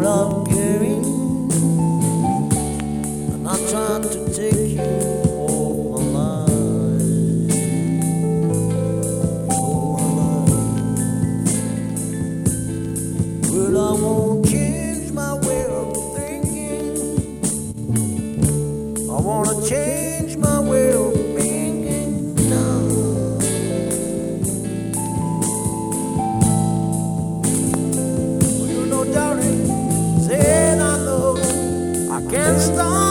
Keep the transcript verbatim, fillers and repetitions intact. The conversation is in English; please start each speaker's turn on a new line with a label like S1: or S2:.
S1: I'm carrying. I'm not trying to take you off my mind. Oh, my mind. Well, I won't change my way of thinking. I wanna change my way of thinking now. Well, you know, darling, said I know I can't stop.